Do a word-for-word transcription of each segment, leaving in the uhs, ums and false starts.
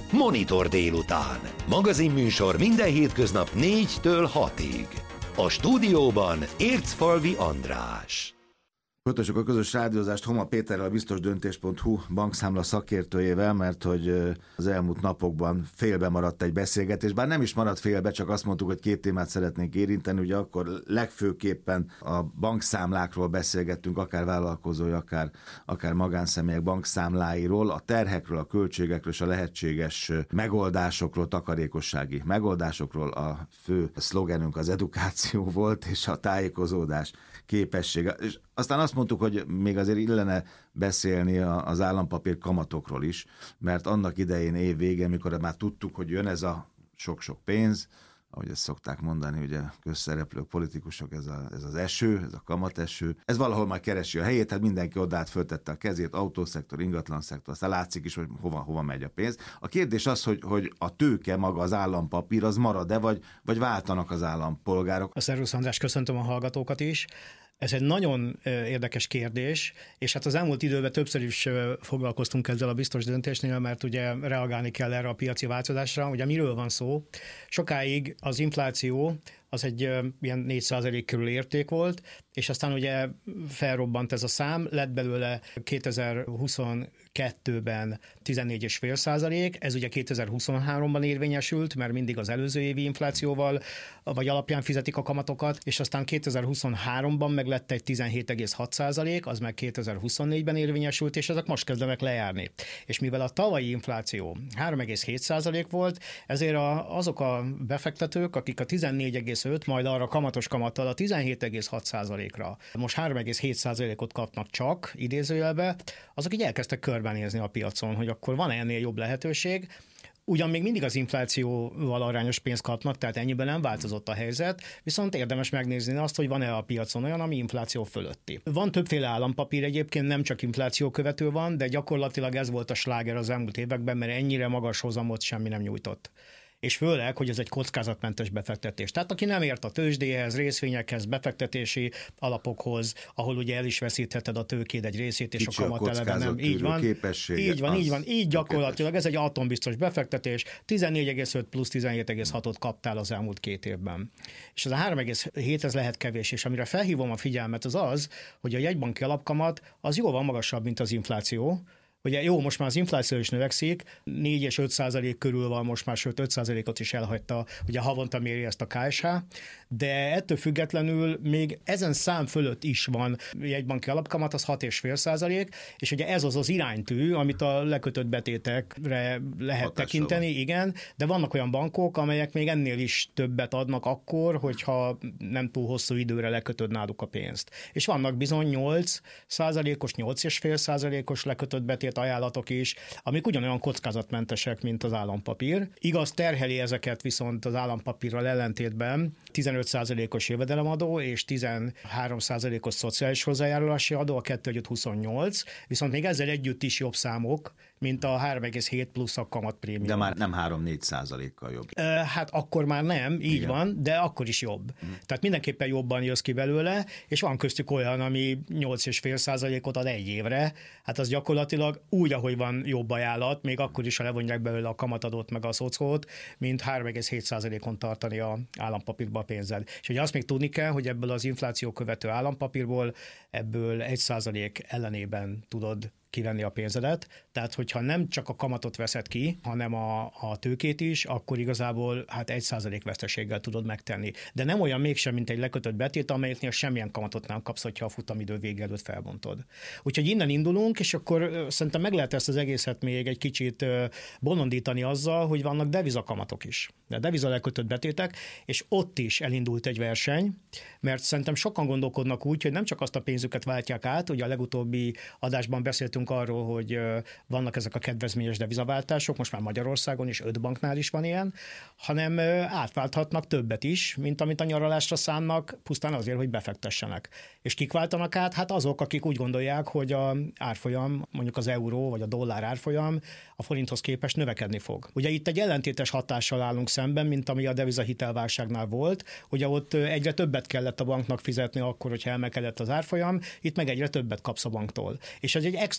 Monitor délután. Magazinműsor minden hétköznap négytől hatig. A stúdióban Ércfalvi András. Folytassuk a közös rádiózást Homa Péterrel, a biztosdöntés pont hu bankszámla szakértőjével, mert hogy az elmúlt napokban félbe maradt egy beszélgetés, bár nem is maradt félbe, csak azt mondtuk, hogy két témát szeretnénk érinteni, ugye akkor legfőképpen a bankszámlákról beszélgettünk, akár vállalkozói, akár, akár magánszemélyek bankszámláiról, a terhekről, a költségekről és a lehetséges megoldásokról, takarékossági megoldásokról. A fő szlogenünk az edukáció volt, és a tájékozódás képessége. És aztán azt mondtuk, hogy még azért illene beszélni az állampapír kamatokról is, mert annak idején év végén, mikor már tudtuk, hogy jön ez a sok-sok pénz, ahogy ezt szokták mondani, ugye közszereplők, politikusok, ez, a, ez az eső, ez a kamateső, ez valahol már keresi a helyét, tehát mindenki odát föltette a kezét, autószektor, ingatlanszektor, aztán látszik is, hogy hova, hova megy a pénz. A kérdés az, hogy, hogy a tőke maga, az állampapír, az marad-e, vagy, vagy váltanak az állampolgárok? A Szervusz András, köszöntöm a hallgatókat is. Ez egy nagyon érdekes kérdés, és hát az elmúlt időben többször is foglalkoztunk ezzel a biztos döntésnél, mert ugye reagálni kell erre a piaci változásra. Ugye miről van szó? Sokáig az infláció az egy ilyen négy százalék körül érték volt, és aztán ugye felrobbant ez a szám, lett belőle kétezer-huszonkettőben tizennégy egész öt százalék, ez ugye kétezer-huszonháromban érvényesült, mert mindig az előző évi inflációval vagy alapján fizetik a kamatokat, és aztán kétezer-huszonháromban meg lett egy tizenhét egész hat százalék, az meg kétezer-huszonnégyben érvényesült, és ezek most kezdenek lejárni. És mivel a tavalyi infláció három egész hét százalék volt, ezért a, azok a befektetők, akik a tizennégy egész öt, majd arra kamatos kamattal a tizenhét egész hat százalékra most három egész hét százalékot kapnak csak, idézőjelbe, azok így elkezdtek körbenézni a piacon, hogy akkor van ennél jobb lehetőség. Ugyan még mindig az inflációval arányos pénzt kapnak, tehát ennyiben nem változott a helyzet, viszont érdemes megnézni azt, hogy van-e a piacon olyan, ami infláció fölötti. Van többféle állampapír egyébként, nem csak infláció követő van, de gyakorlatilag ez volt a sláger az elmúlt években, mert ennyire magas hozamot semmi nem nyújtott. És főleg, hogy ez egy kockázatmentes befektetés. Tehát aki nem ért a tőzsdéhez, részvényekhez, befektetési alapokhoz, ahol ugye el is veszítheted a tőkéd egy részét, és kicsi a kamat eleve nem. Így van, így van, így van, így gyakorlatilag ez egy atombiztos befektetés, tizennégy egész öt plusz tizenhét egész hatot kaptál az elmúlt két évben. És ez a három egész hét, ez lehet kevés, és amire felhívom a figyelmet az az, hogy a jegybanki alapkamat az jóval magasabb, mint az infláció. Ugye jó, most már az infláció is növekszik, négy és öt százalék körül van most már, sőt öt százalékot is elhagyta, ugye havonta méri ezt a ká es há, de ettől függetlenül még ezen szám fölött is van jegybanki alapkamat, az hat egész öt százalék, és ugye ez az az iránytű, amit a lekötött betétekre lehet Hatással tekinteni, van. Igen, de vannak olyan bankok, amelyek még ennél is többet adnak akkor, hogyha nem túl hosszú időre lekötöd náluk a pénzt. És vannak bizony nyolc százalékos, nyolc egész öt százalékos lekötött betét ajánlatok is, amik ugyanolyan kockázatmentesek, mint az állampapír. Igaz, terheli ezeket viszont az állampapírral ellentétben tizenöt százalékos jövedelemadó és tizenhárom százalékos szociális hozzájárulási adó, a kettő együtt huszonnyolc, viszont még ezzel együtt is jobb számok, mint a három egész hét plusz a kamatprémium. De már nem három-négy százalékkal jobb. Hát akkor már nem, így Igen. van, de akkor is jobb. Mm. Tehát mindenképpen jobban jössz ki belőle, és van köztük olyan, ami nyolc egész öt százalékot ad egy évre, hát az gyakorlatilag úgy, ahogy van jobb ajánlat, még akkor is, ha levonják belőle a kamatadót meg a szocót, mint három egész hét százalékon tartani a állampapírba a pénzed. És ugye azt még tudni kell, hogy ebből az infláció követő állampapírból ebből egy százalék ellenében tudod kivenni a pénzedet, tehát hogyha nem csak a kamatot veszed ki, hanem a, a tőkét is, akkor igazából hát egy százalék veszteséggel tudod megtenni. De nem olyan mégsem, mint egy lekötött betét, amelyeknél semmilyen kamatot nem kapsz, hogyha a futamidő vége előtt felbontod. Úgyhogy innen indulunk, és akkor szerintem meg lehet ezt az egészet még egy kicsit bolondítani azzal, hogy vannak devizakamatok is. De deviza lekötött betétek, és ott is elindult egy verseny, mert szerintem sokan gondolkodnak úgy, hogy nem csak azt a pénzüket váltják át, ugye a legutóbbi adásban beszéltünk arról, hogy vannak ezek a kedvezményes devizaváltások, most már Magyarországon is öt banknál is van ilyen, hanem átválthatnak többet is, mint amit a nyaralásra szánnak, pusztán azért, hogy befektessenek. És kik váltanak át? Hát azok, akik úgy gondolják, hogy a árfolyam, mondjuk az euró vagy a dollár árfolyam a forinthoz képest növekedni fog. Ugye itt egy ellentétes hatással állunk szemben, mint ami a devizahitelválságnál volt, ugye ott egyre többet kellett a banknak fizetni akkor, hogyha emelkedett az árfolyam, itt meg egyre többet kapsz a banktól. És ez egy extra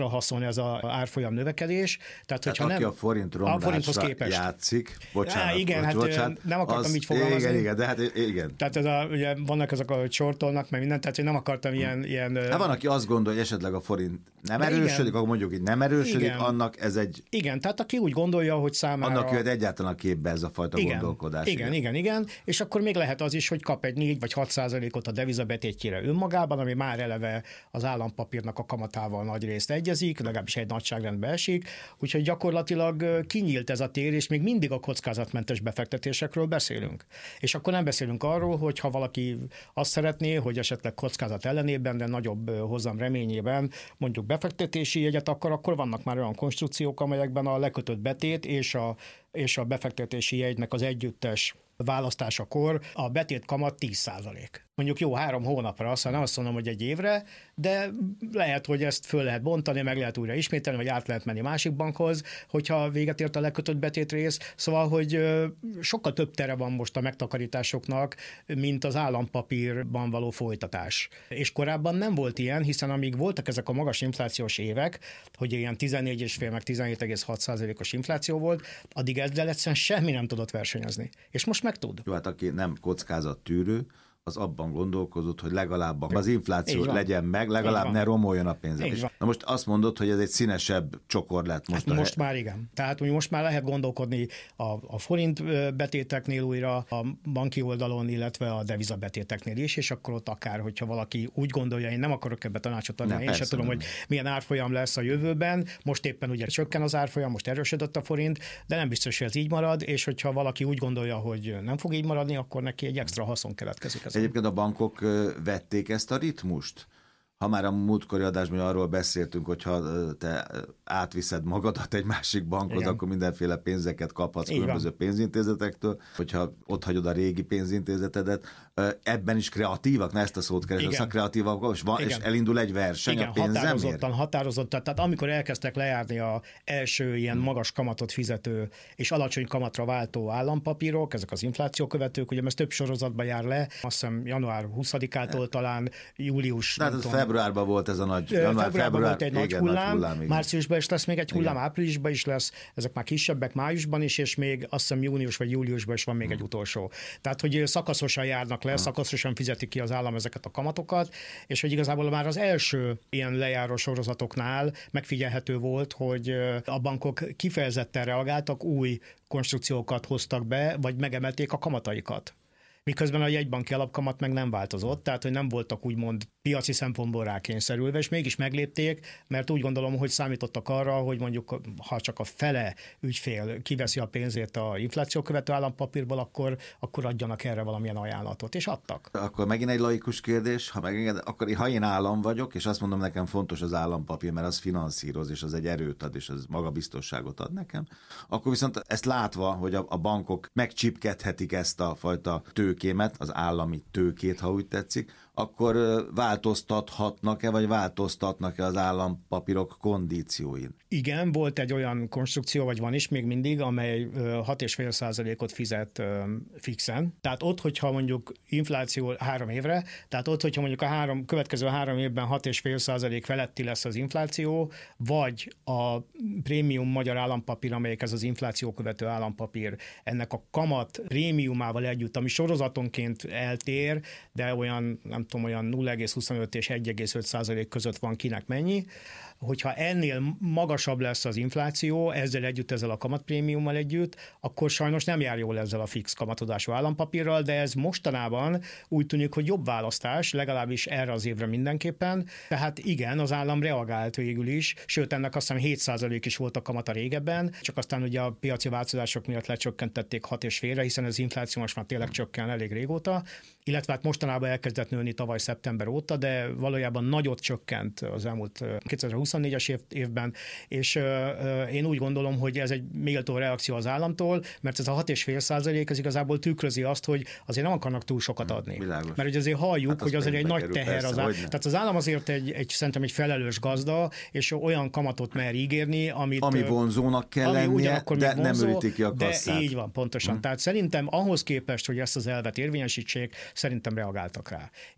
extra haszon ez az árfolyam növekedés. Tehát, hogyha tehát aki nem, a forint romlásra játszik, bocsánat, Á, igen, hát bocsánat, nem akartam az, így fogalmazni. Igen, igen, de hát igen. Tehát ez a, ugye vannak ezek a csortolnak, meg mindent, tehát én nem akartam ilyen... ilyen hát van, aki azt gondolja, hogy esetleg a forint nem erősödik, igen. akkor mondjuk így nem erősödik, igen. annak ez egy... Igen, tehát aki úgy gondolja, hogy számára... Annak jöhet egyáltalán a képbe ez a fajta igen, gondolkodás. Igen, igen, igen, igen, és akkor még lehet az is, hogy kap egy négy vagy hat százalékot a devizabetétjére önmagában, ami már eleve az állampapírnak a kamatával nagy részt egyezik, legalábbis egy nagyságrendbe esik, úgyhogy gyakorlatilag kinyílt ez a tér, és még mindig a kockázatmentes befektetésekről beszélünk. És akkor nem beszélünk arról, hogy ha valaki azt szeretné, hogy esetleg kockázat ellenében, de nagyobb hozam reményében mondjuk befektetési jegyet akar, akkor vannak már olyan konstrukciók, amelyekben a lekötött betét és a, és a befektetési jegynek az együttes választásakor a betét kamat tíz százalék. Mondjuk jó három hónapra, aztán nem azt mondom, hogy egy évre, de lehet, hogy ezt föl lehet bontani, meg lehet újra ismételni, vagy át lehet menni másik bankhoz, hogyha véget ért a lekötött betét rész. Szóval, hogy sokkal több tere van most a megtakarításoknak, mint az állampapírban való folytatás. És korábban nem volt ilyen, hiszen amíg voltak ezek a magas inflációs évek, hogy ilyen tizennégy egész öt meg tizenhét egész hat százalékos infláció volt, addig ezzel egyszerűen semmi nem tudott versenyezni. És most meg tud. Jó, hát aki nem kockázattűrő, az abban gondolkozott, hogy legalább az infláció legyen meg, legalább ne romoljon a pénzem. Na most azt mondod, hogy ez egy színesebb csokor lett most. Hát most már igen. Tehát most már lehet gondolkodni a, a forint betéteknél újra, a banki oldalon, illetve a devizabetéteknél is, és akkor ott akár, hogyha valaki úgy gondolja, én nem akarok ebbe tanácsot adni, ne, én sem tudom, hogy milyen árfolyam lesz a jövőben. Most éppen ugye csökken az árfolyam, most erősödött a forint, de nem biztos, hogy ez így marad, és hogyha valaki úgy gondolja, hogy nem fog így maradni, akkor neki egy extra haszon keletkezik. Egyébként a bankok vették ezt a ritmust? Ha már a múltkori adásban arról beszéltünk, hogyha te átviszed magadat egy másik bankhoz, igen. akkor mindenféle pénzeket kaphatsz így különböző van. Pénzintézetektől, hogyha ott hagyod a régi pénzintézetedet. Ebben is kreatívak, ne ezt a szót keresem, kreatívak, és, van, és elindul egy verseny igen, a pénzemért? határozottan, határozottan. Tehát amikor elkezdtek lejárni az első ilyen hmm. magas kamatot fizető és alacsony kamatra váltó állampapírok, ezek az inflációkövetők, ugye ez több sorozatban jár le, azt hiszem január huszadikától talán július... Februárban volt ez a nagy... Január, februárban február, volt egy igen, nagy hullám, nagy hullám márciusban is lesz még egy hullám, igen. áprilisban is lesz, ezek már kisebbek, májusban is, és még azt hiszem június vagy júliusban is van még hmm. egy utolsó. Tehát, hogy szakaszosan járnak le, hmm. szakaszosan fizetik ki az állam ezeket a kamatokat, és hogy igazából már az első ilyen lejáró sorozatoknál megfigyelhető volt, hogy a bankok kifejezetten reagáltak, új konstrukciókat hoztak be, vagy megemelték a kamataikat. Miközben a jegybanki alapkamat meg nem változott, tehát hogy nem voltak úgymond piaci szempontból rákényszerülve, és mégis meglépték, mert úgy gondolom, hogy számítottak arra, hogy mondjuk ha csak a fele ügyfél kiveszi a pénzét a infláció követő állampapírból, akkor, akkor adjanak erre valamilyen ajánlatot, és adtak. Akkor megint egy laikus kérdés, ha, megenged, akkor, ha én állam vagyok, és azt mondom, nekem fontos az állampapír, mert az finanszíroz, és az egy erőt ad, és az magabiztosságot ad nekem, akkor viszont ezt látva, hogy a, a bankok megcsipkedhetik ezt a fajta tőkémet, az állami tőkét, ha úgy tetszik, akkor változtathatnak-e, vagy változtatnak-e az állampapírok kondícióin? Igen, volt egy olyan konstrukció, vagy van is még mindig, amely hat egész öt százalékot fizet fixen. Tehát ott, hogyha mondjuk infláció három évre, tehát ott, hogyha mondjuk a három, következő három évben hat egész öt százalék feletti lesz az infláció, vagy a prémium magyar állampapír, amelyik ez az infláció követő állampapír, ennek a kamat prémiumával együtt, ami sorozatonként eltér, de olyan, nem tudom, olyan nulla egész huszonöt és egy egész öt százalék között van kinek mennyi, hogyha ennél magasabb lesz az infláció, ezzel együtt, ezzel a kamatprémiummal együtt, akkor sajnos nem jár jól ezzel a fix kamatozású állampapírral, de ez mostanában úgy tűnik, hogy jobb választás, legalábbis erre az évre mindenképpen. Tehát igen, az állam reagált végül is, sőt ennek azt hiszem hét százalék is volt a kamata régebben, csak aztán ugye a piaci változások miatt lecsökkentették hat és félre, hiszen az infláció most már tényleg csökken elég régóta, illetve hát mostanában elkezdett nőni tavaly szeptember óta, de valójában nagyot csökkent az elmúlt kétezer-huszonnégyes év, évben, és uh, én úgy gondolom, hogy ez egy méltó reakció az államtól, mert ez a hat egész öt százalék ez igazából tükrözi azt, hogy azért nem akarnak túl sokat adni. Világos. Mert ugye azért halljuk, hát hogy azért egy nagy teher persze, az állam. Tehát az állam azért egy, egy, szerintem egy felelős gazda, és olyan kamatot mer ígérni, amit... Ami vonzónak kell ami lennie, de vonzó, nem üríti ki a kasszát. De így van, pontosan. Hmm. Tehát szerintem ahhoz képest, hogy ezt az elvet érvényesítsék, szerintem reagáltak rá.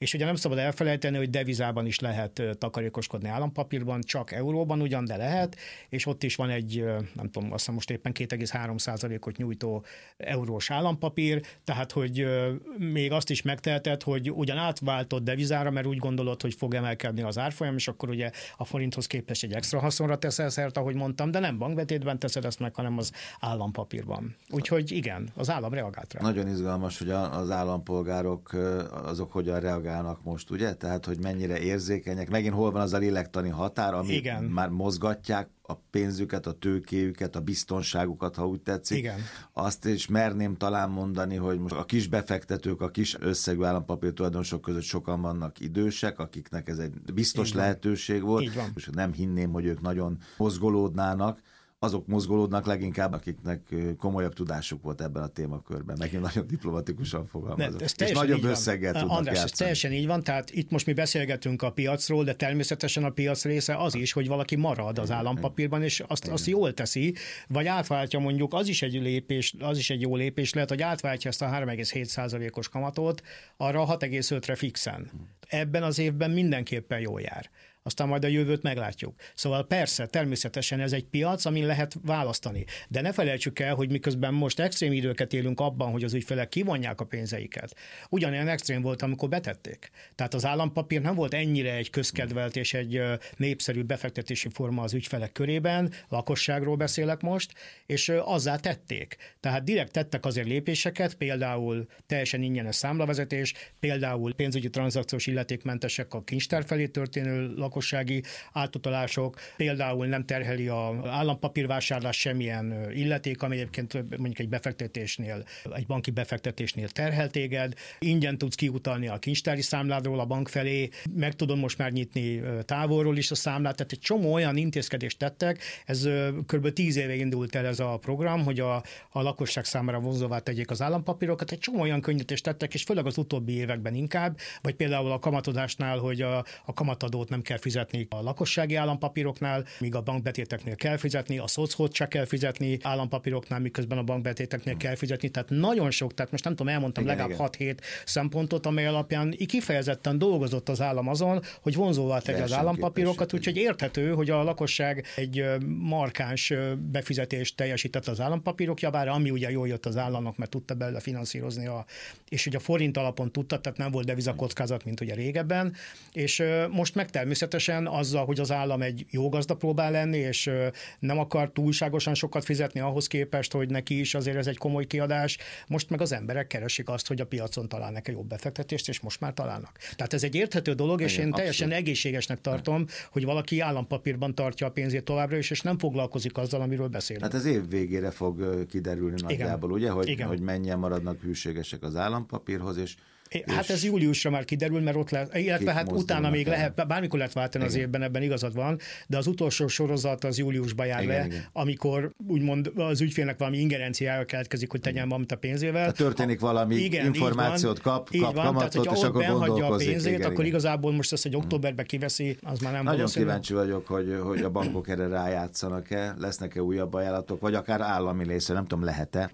És ugye nem szabad elfelejteni, hogy devizában is lehet takarékoskodni, állampapírban, csak euróban ugyan, de lehet, és ott is van egy, nem tudom, azt hiszem most éppen két egész három százalékot nyújtó eurós állampapír, tehát hogy még azt is megteheted, hogy ugyan átváltod devizára, mert úgy gondolod, hogy fog emelkedni az árfolyam, és akkor ugye a forinthoz képest egy extra haszonra teszel szert, ahogy mondtam, de nem bankbetétben teszed ezt meg, hanem az állampapírban. Úgyhogy igen, az állam reagált rá. Nagyon izgalmas, hogy az állampolgárok azok hogyan reagálnak most, ugye? Tehát, hogy mennyire érzékenyek, megint hol van az a lélektani határ, ami igen. már mozgatják a pénzüket, a tőkéjüket, a biztonságukat, ha úgy tetszik. Igen. Azt is merném talán mondani, hogy most a kis befektetők, a kis összegű állampapír tulajdonosok között sokan vannak idősek, akiknek ez egy biztos Így lehetőség van. volt, Így van. és nem hinném, hogy ők nagyon mozgolódnának. Azok mozgolódnak leginkább, akiknek komolyabb tudásuk volt ebben a témakörben. Megint nagyon diplomatikusan fogalmazok. És nagyobb összeggel tudnak András, játszani. ez teljesen így van, tehát itt most mi beszélgetünk a piacról, de természetesen a piac része az is, hogy valaki marad az állampapírban, és azt, azt jól teszi, vagy átváltja mondjuk, az is egy lépés, az is egy jó lépés lehet, hogy átváltja ezt a három egész hét százalékos kamatot arra a hat egész ötre fixen. Ebben az évben mindenképpen jól jár. Aztán majd a jövőt meglátjuk. Szóval persze, természetesen ez egy piac, amin lehet választani. De ne felejtsük el, hogy miközben most extrém időket élünk abban, hogy az ügyfelek kivonják a pénzeiket. Ugyanilyen extrém volt, amikor betették. Tehát az állampapír nem volt ennyire egy közkedvelt és egy népszerű befektetési forma az ügyfelek körében, lakosságról beszélek most, és azzá tették. Tehát direkt tettek azért lépéseket, például teljesen ingyenes számlavezetés, például pénzügyi tranzakciós illetékmentesek a kincstár felé történő lakossági átutalások, például nem terheli az állampapírvásárlás semmilyen illeték, ami egyébként mondjuk egy befektetésnél, egy banki befektetésnél terhel téged, ingyen tudsz kiutalni a kincstári számládról a bank felé, meg tudod most már nyitni távolról is a számlát, tehát egy csomó olyan intézkedést tettek, ez kb. tíz éve indult el ez a program, hogy a, a lakosság számára vonzóvá tegyék az állampapírokat, egy csomó olyan könnyítést tettek, és főleg az utóbbi években inkább, vagy például a kamatozásnál, hogy a, a kamatadót nem kell fizetni a lakossági állampapíroknál, míg a bankbetéteknél kell fizetni, a szocót csak kell fizetni állampapíroknál, miközben a bankbetéteknél kell fizetni. Tehát nagyon sok, tehát most nem tudom, elmondtam igen, legalább hat-hét szempontot, amely alapján kifejezetten dolgozott az állam azon, hogy vonzóvá tegye az állampapírokat, úgyhogy érthető, hogy a lakosság egy markáns befizetést teljesített az állampapírok javára, ami ugye jól jött az államnak, mert tudta belőle finanszírozni, a, és ugye a forint alapon tudta, tehát nem volt devizakockázat, mint ugye régebben, és most meg természetesen azzal, hogy az állam egy jó gazda próbál lenni, és nem akar túlságosan sokat fizetni ahhoz képest, hogy neki is azért ez egy komoly kiadás, most meg az emberek keresik azt, hogy a piacon találnak egy jobb befektetést, és most már találnak. Tehát ez egy érthető dolog, és igen, én teljesen abszolút egészségesnek tartom, igen, hogy valaki állampapírban tartja a pénzét továbbra is, és nem foglalkozik azzal, amiről beszélünk. Hát ez év végére fog kiderülni nagyjából, ugye, hogy, hogy mennyien maradnak hűségesek az állampapírhoz, és Hát ez júliusra már kiderül, mert ott lehet, illetve hát utána még el. lehet, bármikor lehet váltani igen. az évben, ebben igazad van, de az utolsó sorozat az júliusban jár igen, le, igen. amikor úgymond az ügyfélnek valami ingerenciája keletkezik, hogy tegyen valamit a pénzével. Ha történik valami igen, információt, kap, így kap van, kamatot, tehát, és akkor gondolkozik. A pénzét, igen, akkor igen. igazából most azt, hogy októberben kiveszi, az már nem Nagyon valószínű. kíváncsi vagyok, hogy, hogy a bankok erre rájátszanak-e, lesznek-e újabb ajánlatok, vagy akár állami részre, nem tudom, lehet-e?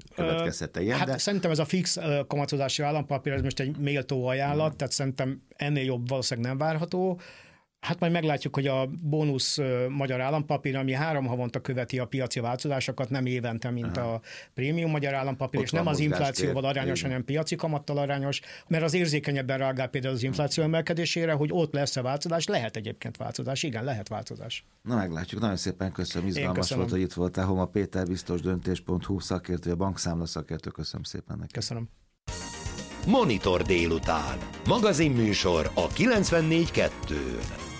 Ilyen, hát de... szerintem ez a fix kamatozási állampapír, ez most egy méltó ajánlat, hmm. tehát szerintem ennél jobb valószínűleg nem várható. Hát majd meglátjuk, hogy a bónusz magyar állampapír, ami három havonta követi a piaci változásokat, nem évente, mint Aha. a prémium magyar állampapír, ott és nem az inflációval arányos, hanem piaci kamattal arányos, mert az érzékenyebben reagál például az infláció emelkedésére, hogy ott lesz-e változás, lehet egyébként változás, igen, lehet változás. Na meglátjuk, nagyon szépen köszönöm, izgalmas köszönöm. volt, hogy itt voltál. Homa Péter, biztos döntés pont hu szakértő, a bankszámla szakértő, köszönöm szépen neki. Köszönöm. Monitor délután. Magazinműsor a kilencvennégy kettőn.